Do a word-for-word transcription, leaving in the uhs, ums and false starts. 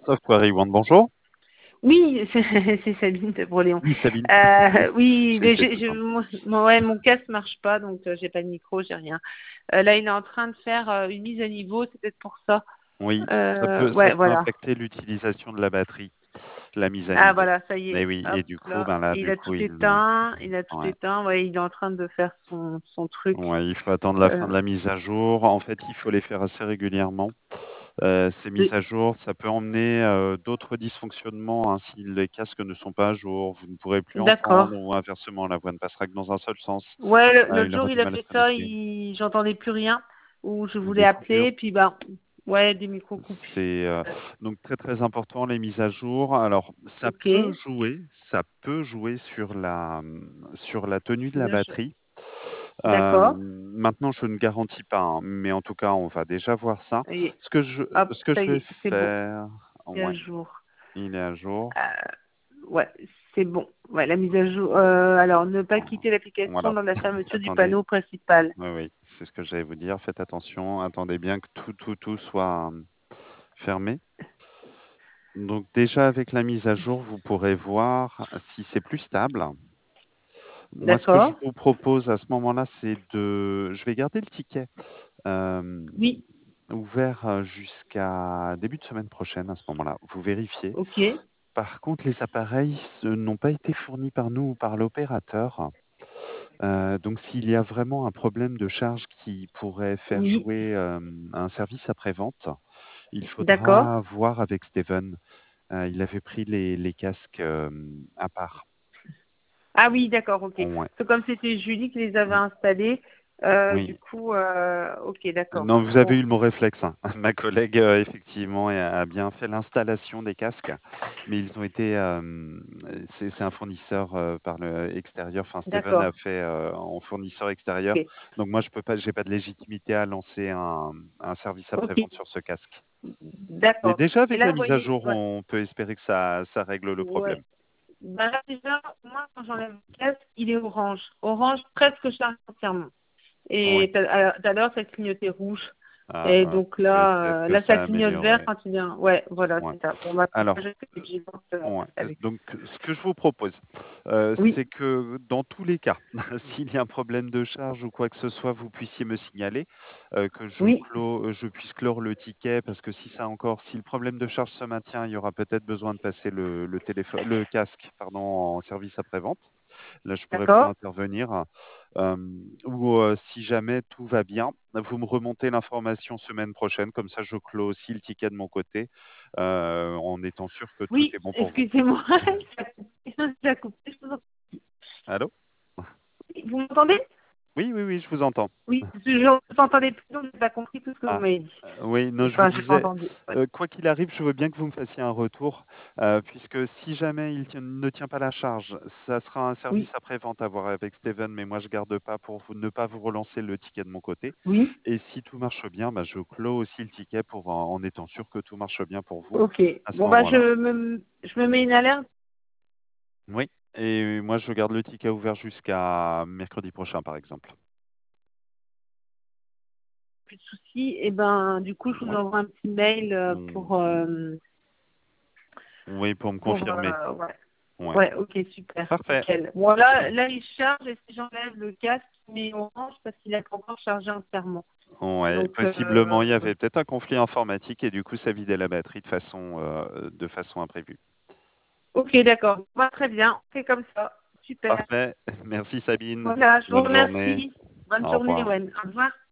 Software One, bonjour. Oui, c'est c'est Sabine de Broléon. Oui, Sabine. Euh, oui, J'ai mais essayé je, tout le je, temps. mon, mon- ouais, mon casque marche pas, donc euh, j'ai pas de micro, j'ai rien. Euh, là, il est en train de faire euh, une mise à niveau, c'est peut-être pour ça. Oui, ça Euh, peut, ça ouais, peut voilà. impacter l'utilisation de la batterie, la mise à Ah, niveau. voilà, ça y Et est. oui, et Hop, du coup, là, ben là, il du a coup, tout il, euh, éteint, il a tout ouais. éteint. Ouais, il est en train de faire son, son truc. Ouais, il faut attendre la fin Euh, de la mise à jour. En fait, il faut les faire assez régulièrement. Euh, ces mises oui. à jour, ça peut emmener euh, d'autres dysfonctionnements, hein, si les casques ne sont pas à jour. Vous ne pourrez plus D'accord. entendre, ou inversement, la voix ne passera que dans un seul sens. Ouais, le- Euh, l'autre il jour, aura il du a mal à se fait ça, connecter. il... j'entendais plus rien. Ou je voulais Des coupures. appeler, puis bah, ouais, des micros coupés. C'est euh, donc très très important les mises à jour. Alors ça Ok. peut jouer, ça peut jouer sur la sur la tenue de la Bien sûr. batterie. Euh, D'accord. maintenant, je ne garantis pas, hein, mais en tout cas, on va déjà voir ça. Ça y est. Ce que je Hop, ce que ça je y vais est, c'est bon. faire, C'est à ouais, jour. il est à jour. Euh, ouais, c'est bon. Ouais, la mise à jour. Euh, alors, ne pas quitter l'application Voilà. lors de la fermeture du Attendez. panneau principal. Oui, oui, c'est ce que j'allais vous dire. Faites attention. Attendez bien que tout tout tout soit euh, fermé. Donc déjà avec la mise à jour, vous pourrez voir si c'est plus stable. Moi, ce que je D'accord. vous propose à ce moment-là, c'est de je vais garder le ticket, hem, Oui. ouvert, heu, jusqu'à début de semaine prochaine à ce moment-là. Vous vérifiez. Ok. Par contre, les appareils ce n'ont pas été fournis par nous ou par l'opérateur. Heu, donc s'il y a vraiment un problème de charge qui pourrait faire Oui. jouer, hem, un service après-vente, il D'accord. faudra voir avec Steven. Heu, il avait pris les les casques, hem, à part. Ah oui, d'accord, ok. Ouais. C'est comme c'était Julie qui les avait Mmh. installés. Euh, du Oui. coup, euh, ok, d'accord. Non, vous avez Bon, eu le bon réflexe, hein. Ma collègue, heu, effectivement, a a bien fait l'installation des casques, mais ils ont été, hem, c'est c'est un fournisseur, heu, par le extérieur, enfin Steven a d'accord. fait, heu, en fournisseur extérieur. Ok. Donc moi je peux pas j'ai pas de légitimité à lancer un un service Ok. après-vente sur ce casque. Mais D'accord. déjà Et avec là, la vous mise à voyez, jour, ouais. on peut espérer que ça ça règle le Ouais. problème. Ben là, déjà, moi, quand j'enlève le casque, il est orange. Orange presque chargé entièrement. Oui. Et tout à tout à l'heure, ça clignotait rouge. Ah Et bah, donc peut-être là, euh, que là, ça ça clignote vert améliore, quand il vient. Ouais, voilà, ouais. c'est ça. Bon, bah, comme ça, Alors je fais vigilante euh, ouais, heu, avec. donc ce que je vous propose, heu, Oui, c'est que dans tous les cas, s'il y a un problème de charge ou quoi que ce soit, vous puissiez me signaler, heu, que je oui, clos heu, je puisse clore le ticket parce que si ça encore si le problème de charge se maintient, il y aura peut-être besoin de passer le le téléphone le casque, pardon, en service après-vente. Là, je pourrais pas d'accord. intervenir, hem, ou heu, si jamais tout va bien, vous me remontez l'information semaine prochaine, comme ça je clôt aussi le ticket de mon côté, heu, en étant sûr que tout Oui, est bon pour vous. excusez-moi, ça a coupé, ça a coupé, je vous entends. Allô? Vous m'entendez? Oui, oui, oui, je vous entends. Oui, je ne vous entendais plus, donc je n'ai pas compris tout ce que vous Ah, m'avez dit. heu, oui, non, je vous Enfin, je n'ai pas disais, entendu. Ouais. heu, quoi qu'il arrive, je veux bien que vous me fassiez un retour, heu, puisque si jamais il tient ne tient pas la charge, ça sera un Oui, service après-vente à voir avec Steven, mais moi je garde pas pour vous ne pas vous relancer le ticket de mon côté oui, et si tout marche bien, bah, je clôt aussi le ticket pour en en étant sûr que tout marche bien pour vous ok. à ce Bon, bah, moment-là. je me, je me mets une alerte, Oui et moi je garde le ticket ouvert jusqu'à mercredi prochain, par exemple. plus de soucis. Et ben, du coup, je vous Oui. envoie un petit mail euh, Mmh, pour, euh, oui, pour me pour, confirmer. euh, ouais. Ouais. Ouais, ok, super, Parfait. nickel. Bon, là, là, il charge et si j'enlève le casque, il met orange parce qu'il a pas encore chargé entièrement. Ouais, Donc, possiblement, il y euh, avait peut-être un conflit informatique et du coup, ça vidait la batterie de façon, heu, de façon imprévue. ok, d'accord. Bah, très bien, c'est comme ça. Super. Parfait. Merci Sabine. Voilà, je vous Bonne journée. remercie. Bonne Au journée, revoir. Wen. Au revoir.